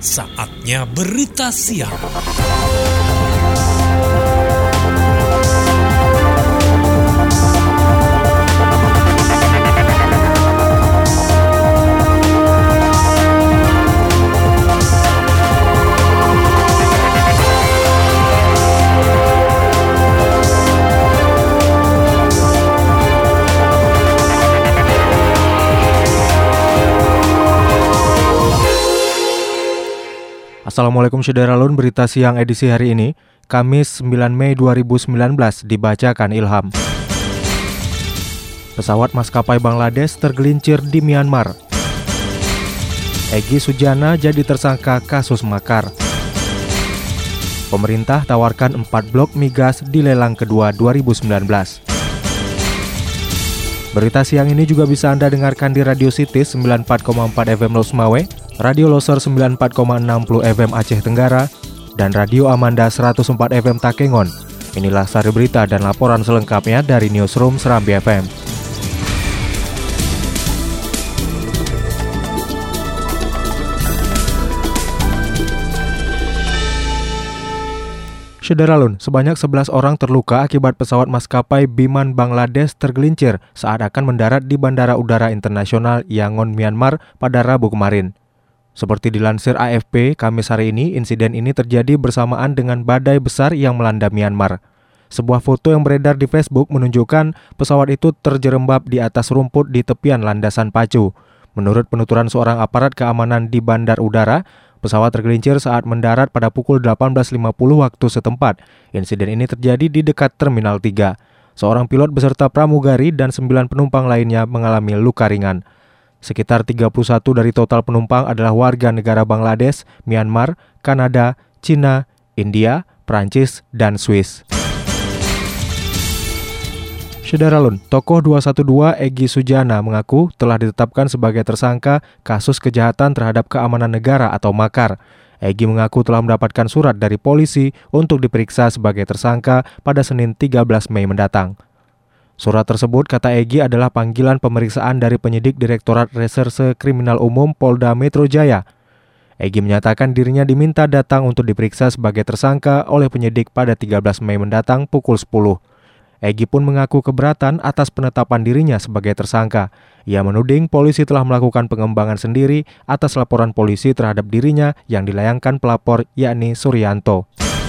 Saatnya berita siang. Assalamualaikum Syederalun, berita siang edisi hari ini, Kamis 9 Mei 2019, dibacakan Ilham. Pesawat maskapai Bangladesh tergelincir di Myanmar. Egy Sujana jadi tersangka kasus makar. Pemerintah tawarkan 4 blok migas di lelang kedua 2019. Berita siang ini juga bisa Anda dengarkan di Radio City 94,4 FM Losmawe, Radio Loser 94,60 FM Aceh Tenggara, dan Radio Amanda 104 FM Takengon. Inilah sari berita dan laporan selengkapnya dari Newsroom Serambi FM. Syederalun, sebanyak 11 orang terluka akibat pesawat maskapai Biman Bangladesh tergelincir saat akan mendarat di Bandara Udara Internasional Yangon, Myanmar pada Rabu kemarin. Seperti dilansir AFP, Kamis hari ini, insiden ini terjadi bersamaan dengan badai besar yang melanda Myanmar. Sebuah foto yang beredar di Facebook menunjukkan pesawat itu terjerembab di atas rumput di tepian landasan pacu. Menurut penuturan seorang aparat keamanan di Bandar Udara, pesawat tergelincir saat mendarat pada pukul 18.50 waktu setempat. Insiden ini terjadi di dekat Terminal 3. Seorang pilot beserta pramugari dan 9 penumpang lainnya mengalami luka ringan. Sekitar 31 dari total penumpang adalah warga negara Bangladesh, Myanmar, Kanada, Cina, India, Prancis, dan Swiss. Syederalun, tokoh 212 Egy Sujana mengaku telah ditetapkan sebagai tersangka kasus kejahatan terhadap keamanan negara atau makar. Egy mengaku telah mendapatkan surat dari polisi untuk diperiksa sebagai tersangka pada Senin 13 Mei mendatang. Surat tersebut, kata Egy, adalah panggilan pemeriksaan dari penyidik Direktorat Reserse Kriminal Umum Polda Metro Jaya. Egy menyatakan dirinya diminta datang untuk diperiksa sebagai tersangka oleh penyidik pada 13 Mei mendatang pukul 10. Egy pun mengaku keberatan atas penetapan dirinya sebagai tersangka. Ia menuding polisi telah melakukan pengembangan sendiri atas laporan polisi terhadap dirinya yang dilayangkan pelapor yakni Suryanto.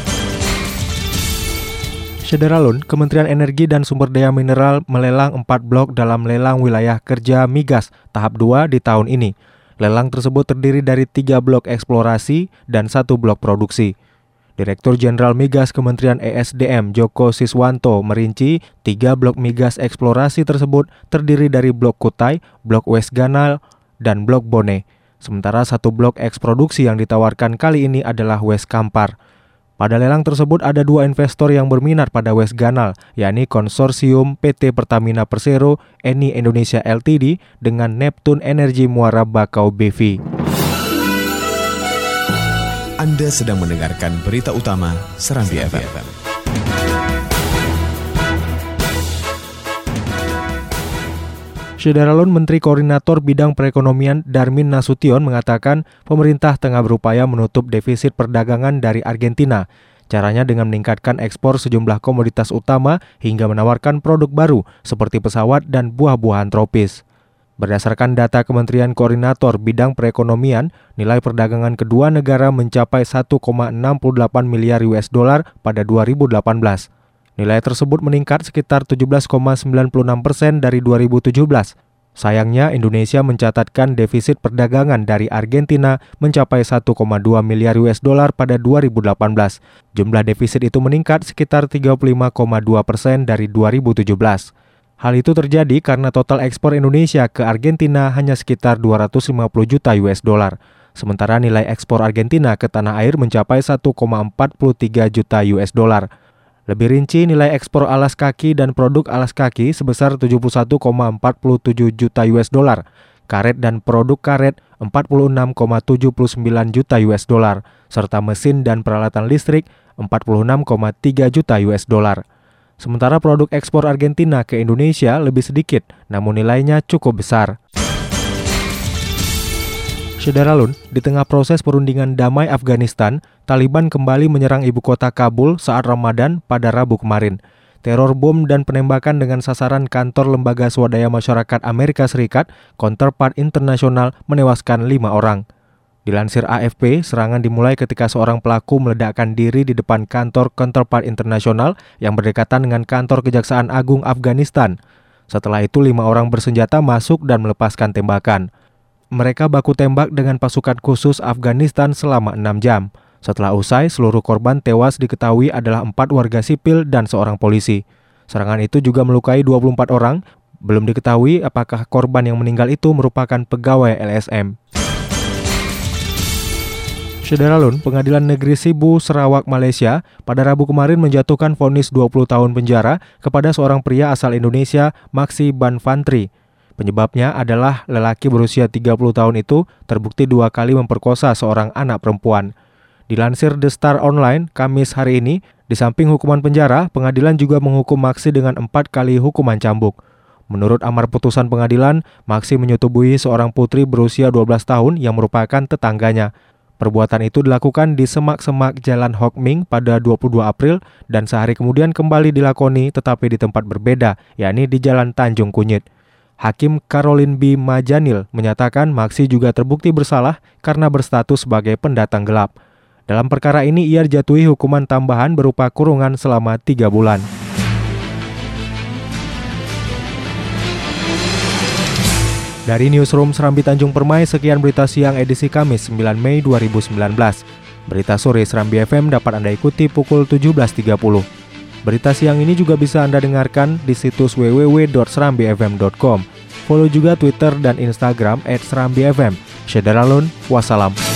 Syederalun, Kementerian Energi dan Sumber Daya Mineral melelang 4 blok dalam lelang wilayah kerja migas tahap 2 di tahun ini. Lelang tersebut terdiri dari 3 blok eksplorasi dan 1 blok produksi. Direktur Jenderal Migas Kementerian ESDM Joko Siswanto merinci 3 blok migas eksplorasi tersebut terdiri dari blok Kutai, blok West Ganal, dan blok Bone. Sementara 1 blok eksproduksi yang ditawarkan kali ini adalah West Kampar. Pada lelang tersebut ada 2 investor yang berminat pada West Ganal, yakni konsorsium PT Pertamina Persero Eni Indonesia Ltd dengan Neptune Energy Muara Bakau BV. Anda sedang mendengarkan berita utama Serambi FM. Syederalun, Menteri Koordinator Bidang Perekonomian Darmin Nasution mengatakan pemerintah tengah berupaya menutup defisit perdagangan dari Argentina. Caranya dengan meningkatkan ekspor sejumlah komoditas utama hingga menawarkan produk baru seperti pesawat dan buah-buahan tropis. Berdasarkan data Kementerian Koordinator Bidang Perekonomian, nilai perdagangan kedua negara mencapai 1,68 miliar US dollar pada 2018. Nilai tersebut meningkat sekitar 17,96% dari 2017. Sayangnya, Indonesia mencatatkan defisit perdagangan dari Argentina mencapai 1,2 miliar US dollar pada 2018. Jumlah defisit itu meningkat sekitar 35,2% dari 2017. Hal itu terjadi karena total ekspor Indonesia ke Argentina hanya sekitar 250 juta US dollar. Sementara nilai ekspor Argentina ke tanah air mencapai 1,43 juta US dollar. Lebih rinci, nilai ekspor alas kaki dan produk alas kaki sebesar 71,47 juta US dollar. Karet dan produk karet 46,79 juta US dollar, serta mesin dan peralatan listrik 46,3 juta US dollar. Sementara produk ekspor Argentina ke Indonesia lebih sedikit, namun nilainya cukup besar. Syederalun, di tengah proses perundingan damai Afghanistan, Taliban kembali menyerang ibu kota Kabul saat Ramadan pada Rabu kemarin. Teror bom dan penembakan dengan sasaran kantor Lembaga Swadaya Masyarakat Amerika Serikat, Counterpart International, menewaskan 5 orang. Dilansir AFP, serangan dimulai ketika seorang pelaku meledakkan diri di depan kantor Counterpart International yang berdekatan dengan kantor Kejaksaan Agung Afghanistan. Setelah itu 5 orang bersenjata masuk dan melepaskan tembakan. Mereka baku tembak dengan pasukan khusus Afghanistan selama 6 jam. Setelah usai, seluruh korban tewas diketahui adalah 4 warga sipil dan seorang polisi. Serangan itu juga melukai 24 orang. Belum diketahui apakah korban yang meninggal itu merupakan pegawai LSM. Syederalun, Pengadilan Negeri Sibu, Sarawak, Malaysia, pada Rabu kemarin menjatuhkan vonis 20 tahun penjara kepada seorang pria asal Indonesia, Maksi Banfantri. Penyebabnya adalah lelaki berusia 30 tahun itu terbukti 2 kali memperkosa seorang anak perempuan. Dilansir The Star Online, Kamis hari ini, di samping hukuman penjara, pengadilan juga menghukum Maksi dengan 4 kali hukuman cambuk. Menurut amar putusan pengadilan, Maksi menyetubuhi seorang putri berusia 12 tahun yang merupakan tetangganya. Perbuatan itu dilakukan di semak-semak Jalan Hock Ming pada 22 April dan sehari kemudian kembali dilakoni tetapi di tempat berbeda, yakni di Jalan Tanjung Kunyit. Hakim Caroline B. Majanil menyatakan Maksi juga terbukti bersalah karena berstatus sebagai pendatang gelap. Dalam perkara ini ia dijatuhi hukuman tambahan berupa kurungan selama 3 bulan. Dari Newsroom Serambi Tanjung Permai, sekian berita siang edisi Kamis 9 Mei 2019. Berita sore Serambi FM dapat Anda ikuti pukul 17.30. Berita siang ini juga bisa Anda dengarkan di situs www.serambifm.com. Follow juga Twitter dan Instagram @serambifm. Syederalun, wassalam.